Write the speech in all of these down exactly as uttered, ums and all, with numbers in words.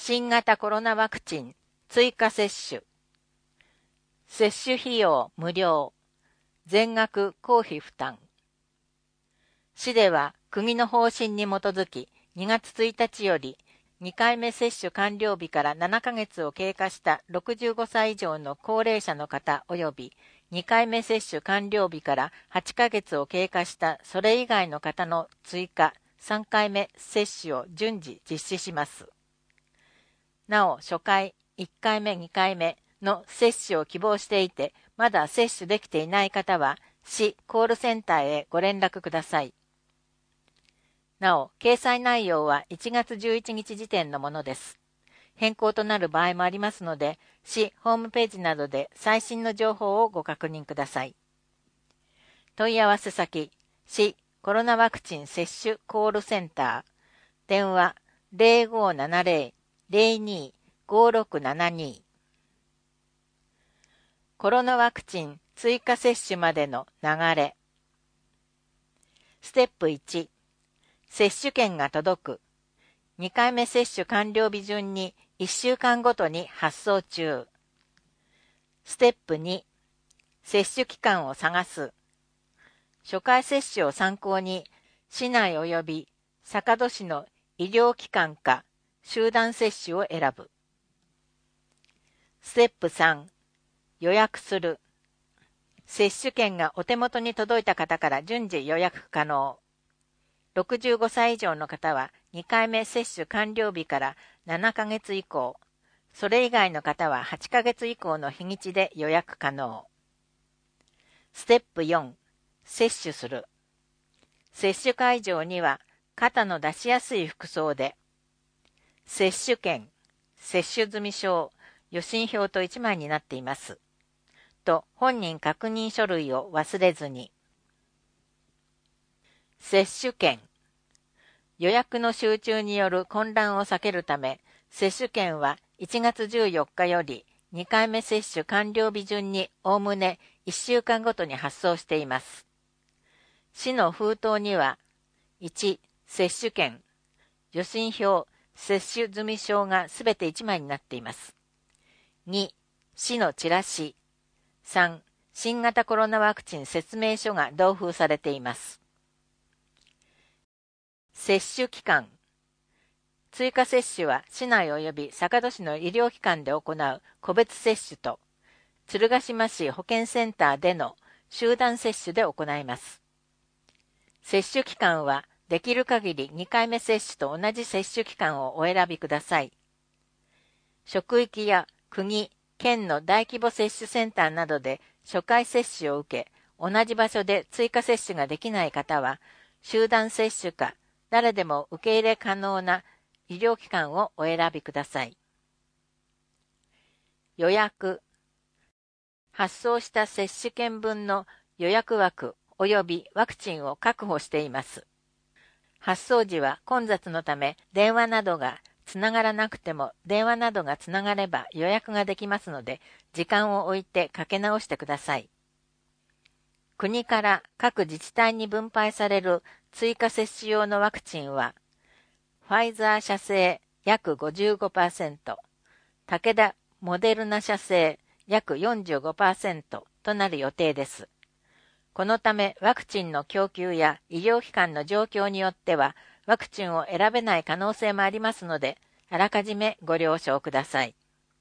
新型コロナワクチン追加接種。接種費用無料。全額公費負担。市では国の方針に基づきにがつついたちよりにかいめ接種完了日からななかげつを経過したろくじゅうごさい以上の高齢者の方及びにかいめ接種完了日からはちかげつを経過したそれ以外の方の追加さんかいめ接種を順次実施します。なお、初回、いっかいめ、にかいめの接種を希望していて、まだ接種できていない方は、市コールセンターへご連絡ください。なお、掲載内容はいちがつじゅういちにち時点のものです。変更となる場合もありますので、市ホームページなどで最新の情報をご確認ください。問い合わせ先、市コロナワクチン接種コールセンター、電話 ゼロごーななゼロ ゼロにー ごーろくななに。コロナワクチン追加接種までの流れ。ステップいち、接種券が届く。にかいめ接種完了日順にいっしゅうかんごとに発送中。ステップに、接種期間を探す。初回接種を参考に、市内及び坂戸市の医療機関か集団接種を選ぶ。ステップさん、予約する。接種券がお手元に届いた方から順次予約可能。ろくじゅうごさい以上の方はにかいめ接種完了日からななかげつ以降、それ以外の方ははちかげつ以降の日にちで予約可能。ステップよん、接種する。接種会場には肩の出しやすい服装で、接種券、接種済証、予診票といちまいになっています。と本人確認書類を忘れずに。接種券。予約の集中による混乱を避けるため、接種券はいちがつじゅうよっかよりにかいめ接種完了日順におおむねいっしゅうかんごとに発送しています。市の封筒には、いち、接種券、予診票、接種済証がすべていちまいになっています。に、市のチラシ。さん、新型コロナワクチン説明書が同封されています。接種期間。追加接種は市内及び坂戸市の医療機関で行う個別接種と、鶴ヶ島市保健センターでの集団接種で行います。接種期間はできる限りにかいめ接種と同じ接種期間をお選びください。職域や国、県の大規模接種センターなどで初回接種を受け、同じ場所で追加接種ができない方は、集団接種か誰でも受け入れ可能な医療機関をお選びください。予約。発送した接種券分の予約枠及びワクチンを確保しています。発送時は混雑のため電話などがつながらなくても電話などがつながれば予約ができますので、時間を置いてかけ直してください。国から各自治体に分配される追加接種用のワクチンは、ファイザー社製約 ごじゅうごパーセント、武田モデルナ社製約 よんじゅうごパーセント となる予定です。このためワクチンの供給や医療機関の状況によってはワクチンを選べない可能性もありますので、あらかじめご了承ください。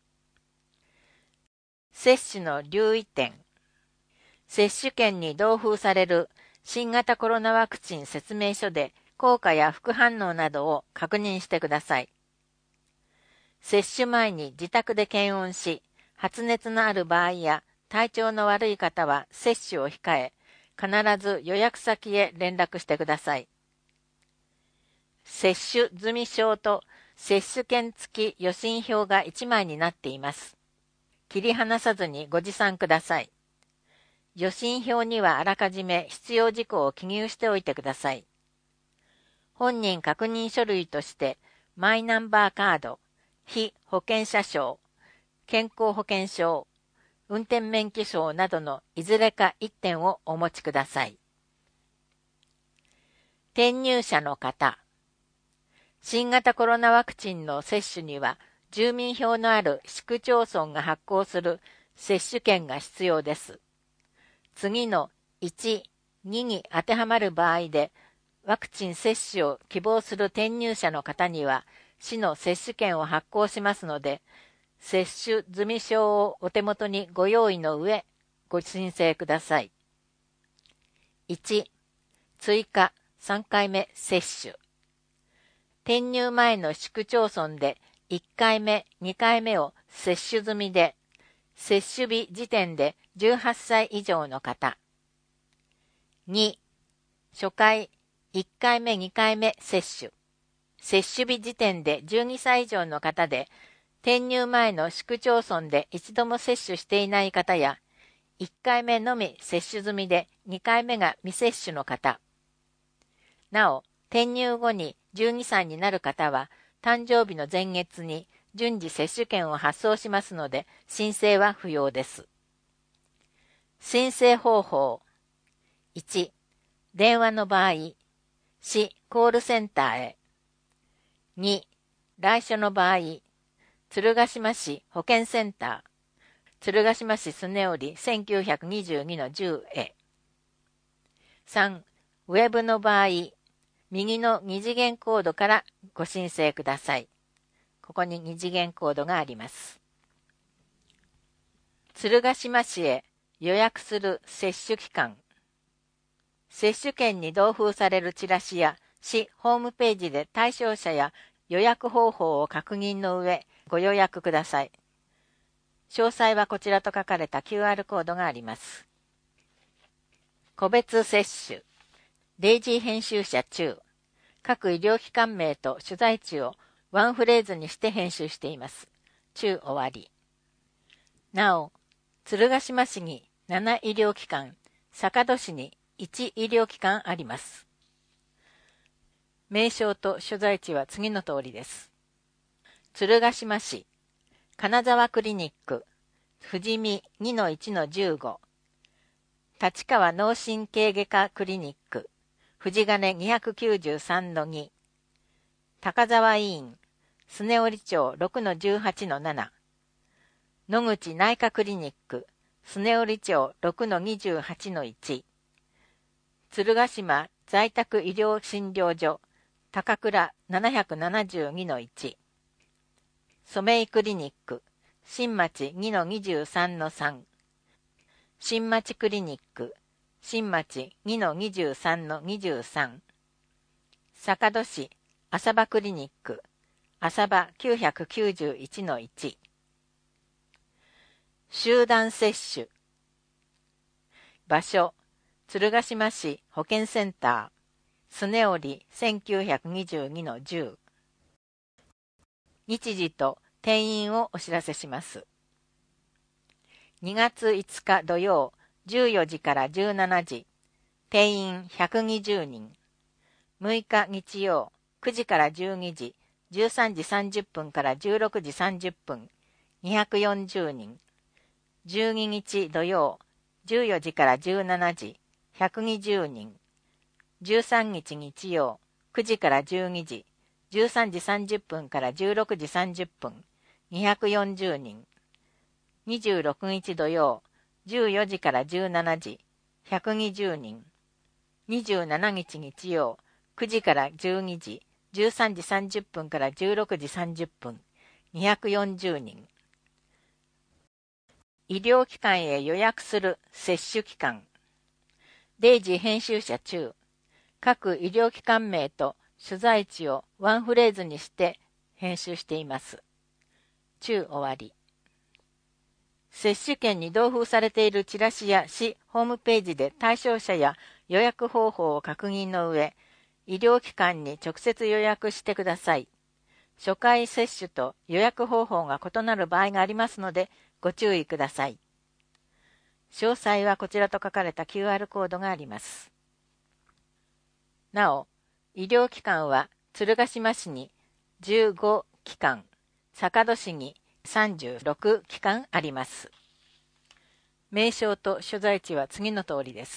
接種の留意点。接種券に同封される新型コロナワクチン説明書で効果や副反応などを確認してください。接種前に自宅で検温し、発熱のある場合や体調の悪い方は接種を控え、必ず予約先へ連絡してください。接種済証と接種券付き予診票がいちまいになっています。切り離さずにご持参ください。予診票にはあらかじめ必要事項を記入しておいてください。本人確認書類としてマイナンバーカード、被保険者証、健康保険証、運転免許証などのいずれかいってんをお持ちください。転入者の方。新型コロナワクチンの接種には住民票のある市区町村が発行する接種券が必要です。次のいち、にに当てはまる場合で、ワクチン接種を希望する転入者の方には、市の接種券を発行しますので、接種済証をお手元にご用意の上、ご申請ください。いち、追加さんかいめ接種。転入前の市区町村でいっかいめ、にかいめを接種済みで、接種日時点でじゅうはっさい以上の方。に、初回いっかいめ、にかいめ接種。接種日時点でじゅうにさい以上の方で、転入前の市区町村で一度も接種していない方や、いっかいめのみ接種済みでにかいめが未接種の方。なお、転入後にじゅうにさいになる方は、誕生日の前月に順次接種券を発送しますので、申請は不要です。申請方法。いち、電話の場合、市コールセンターへ。に、来所の場合、鶴ヶ島市保健センター、鶴ヶ島市スネオリせんきゅうひゃくにじゅうにのじゅうへ。さん、ウェブの場合、右の二次元コードからご申請ください。ここに二次元コードがあります。鶴ヶ島市へ予約する接種期間。接種券に同封されるチラシや市ホームページで対象者や予約方法を確認の上、ご予約ください。詳細はこちらと書かれた キューアール コードがあります。個別接種。デイジー編集者中。各医療機関名と所在地をワンフレーズにして編集しています。中終わり。なお、鶴ヶ島市になな医療機関、坂戸市にいち医療機関あります。名称と所在地は次の通りです。鶴ヶ島市、金沢クリニック、富士見 にのいちのじゅうご、立川脳神経外科クリニック、富士金 にひゃくきゅうじゅうさんのに、高沢医院、スネオリ町 ろくのじゅうはちのなな、野口内科クリニック、スネオリ町 ろくのにじゅうはちのいち、鶴ヶ島在宅医療診療所、高倉 ななひゃくななじゅうにのいち、染井クリニック、新町 にのにじゅうさんのさん、新町クリニック、新町 にのにじゅうさんのにじゅうさん、坂戸市浅場クリニック、浅場 きゅうひゃくきゅうじゅういちのいち、集団接種。場所、鶴ヶ島市保健センター、スネオリせんきゅうひゃくにじゅうにのじゅう。日時と定員をお知らせします。にがついつか土曜じゅうよじからじゅうしちじ、定員ひゃくにじゅうにん。むいか日曜くじからじゅうにじ、じゅうさんじさんじゅっぷんからじゅうろくじさんじゅっぷん、にひゃくよんじゅうにん。じゅうににち土曜じゅうよじからじゅうしちじ、ひゃくにじゅうにん。じゅうさんにち日曜くじからじゅうにじ、じゅうさんじさんじゅっぷんからじゅうろくじさんじゅっぷん、にひゃくよんじゅうにん。にじゅうろくにち土曜じゅうよじからじゅうしちじ、ひゃくにじゅうにん。にじゅうしちにち日曜くじからじゅうにじ、じゅうさんじさんじゅっぷんからじゅうろくじさんじゅっぷん、にひゃくよんじゅうにん。医療機関へ予約する接種期間。デイジー編集者中。各医療機関名と所在地をワンフレーズにして編集しています。中終わり。接種券に同封されているチラシや市ホームページで対象者や予約方法を確認の上、医療機関に直接予約してください。初回接種と予約方法が異なる場合がありますのでご注意ください。詳細はこちらと書かれた キューアール コードがあります。なお、医療機関は鶴ヶ島市にじゅうごきかん、坂戸市にさんじゅうろくきかんあります。名称と所在地は次の通りです。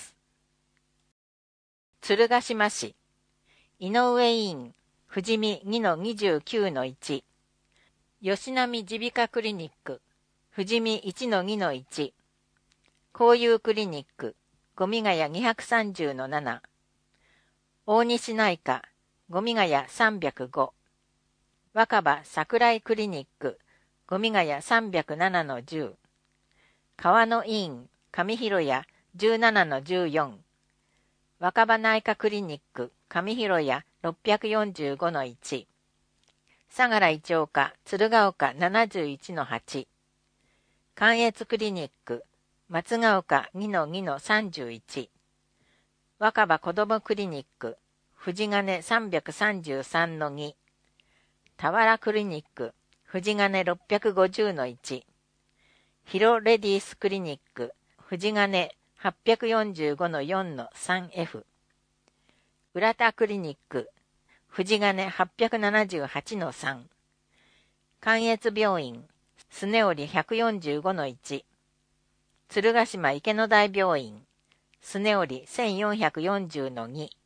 鶴ヶ島市、井上医院、富士見 にのにじゅうきゅうのいち、 吉並耳鼻科クリニック、富士見 いちのにのいち、交友クリニック、五味ヶ谷にひゃくさんじゅうのなな、大西内科、五味ヶ谷さんびゃくご、若葉桜井クリニック、五味ヶ谷さんびゃくななのじゅう、川野医院、上広谷じゅうななのじゅうよん、若葉内科クリニック、上広谷ろっぴゃくよんじゅうごのいち、相良胃腸科、鶴岡ななじゅういちのはち、関越クリニック、松ヶ丘にのにのさんじゅういち、若葉子どもクリニック、藤金さんびゃくさんじゅうさんのに、田原クリニック、藤金ろっぴゃくごじゅうのいち、ヒロレディースクリニック、藤金はっぴゃくよんじゅうごのよんのさんエフ、浦田クリニック、藤金はっぴゃくななじゅうはちのさん、関越病院、スネオリひゃくよんじゅうごのいち、鶴ヶ島池野台病院、スネオリせんよんひゃくよんじゅうのに、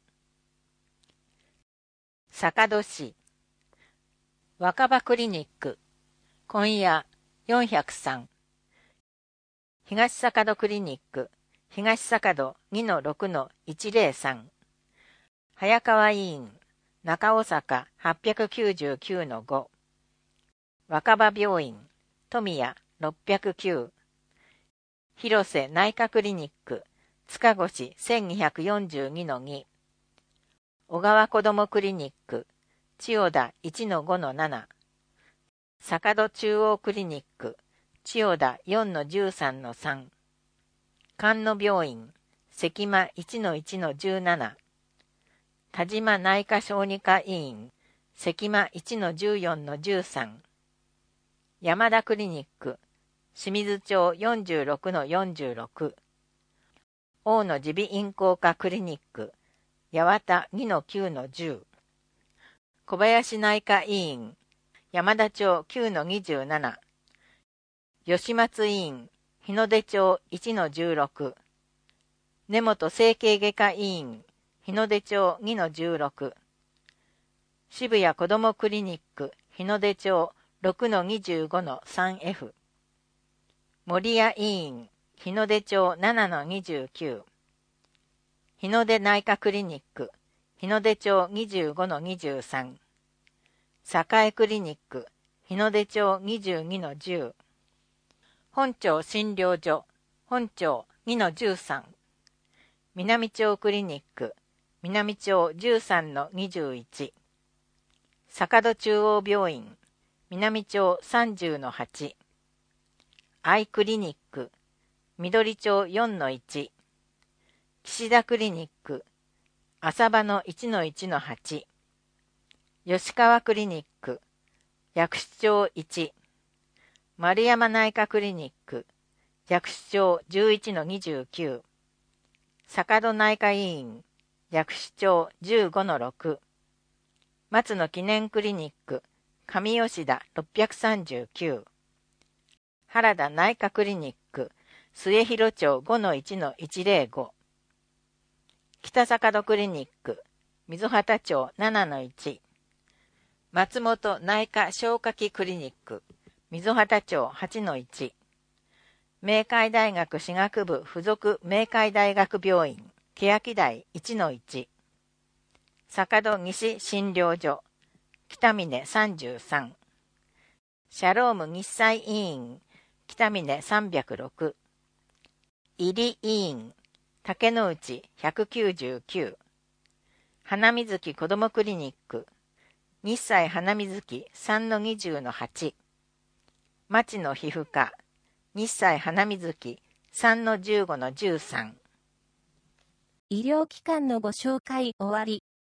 坂戸市、若葉クリニック、今夜よんひゃくさん、東坂戸クリニック、東坂戸にのろくのいちぜろさん、早川医院、中尾坂はっぴゃくきゅうじゅうきゅうのご、若葉病院、富谷ろっぴゃくきゅう、広瀬内科クリニック、塚越せんにひゃくよんじゅうにのに、小川子どもクリニック、千代田いちのごのなな、坂戸中央クリニック、千代田よんのじゅうさんのさん、菅野病院、関間いちのいちのじゅうなな、田島内科小児科医院、関間いちのじゅうよんのじゅうさん、山田クリニック、清水町よんじゅうろくのよんじゅうろく、大野耳鼻咽喉科クリニック、八幡にのきゅうのじゅう、小林内科医院、山田町きゅうのにじゅうなな、吉松医院、日の出町いちのじゅうろく、根本整形外科医院、日の出町にのじゅうろく、渋谷子どもクリニック、日の出町ろくのにじゅうごのさんエフ、森谷医院、日の出町ななのにじゅうきゅう、日の出内科クリニック、日の出町にじゅうごのにじゅうさん、栄クリニック、日の出町にじゅうにのじゅう、本町診療所、本町にのじゅうさん、南町クリニック、南町じゅうさんのにじゅういち、坂戸中央病院、南町さんじゅうのはち、アイクリニック、緑町よんのいち、岸田クリニック、浅場のいちのいちのはち、吉川クリニック、薬師町いち、丸山内科クリニック、薬師町じゅういちのにじゅうきゅう、坂戸内科医院、薬師町じゅうごのろく、松野記念クリニック、上吉田ろっぴゃくさんじゅうきゅう、原田内科クリニック、末広町ごのいちのいちぜろご、北坂戸クリニック、溝端町ななのいち、松本内科消化器クリニック、溝端町はちのいち、明海大学歯学部附属明海大学病院、欅台いちのいち、坂戸西診療所、北峰さんじゅうさん、シャローム日祭医院、北峰さんびゃくろく、入医院、竹之内ひゃくきゅうじゅうきゅう、花水木子どもクリニック、日祭花水木さんのにじゅうのはち、町の皮膚科、日祭花水木さんのじゅうごのじゅうさん。 医療機関のご紹介終わり。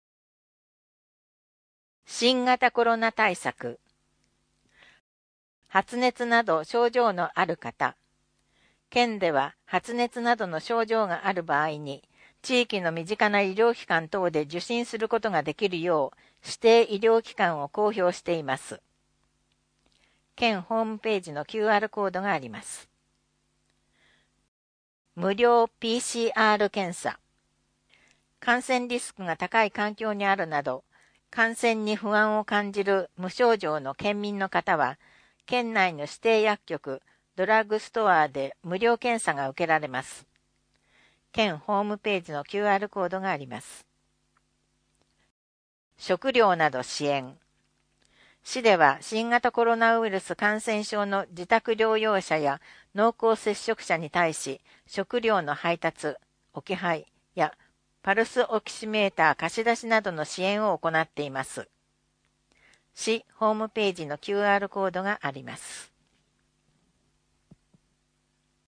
新型コロナ対策。発熱など症状のある方。県では発熱などの症状がある場合に、地域の身近な医療機関等で受診することができるよう、指定医療機関を公表しています。県ホームページの キューアール コードがあります。無料 ピーシーアール 検査。感染リスクが高い環境にあるなど、 感染に不安を感じる無症状の県民の方は、県内の指定薬局、ドラッグストアで無料検査が受けられます。県ホームページの キューアール コードがあります。食料など支援。市では新型コロナウイルス感染症の自宅療養者や濃厚接触者に対し、食料の配達、置き配やパルスオキシメーター貸し出しなどの支援を行っています。市ホームページの キューアール コードがあります。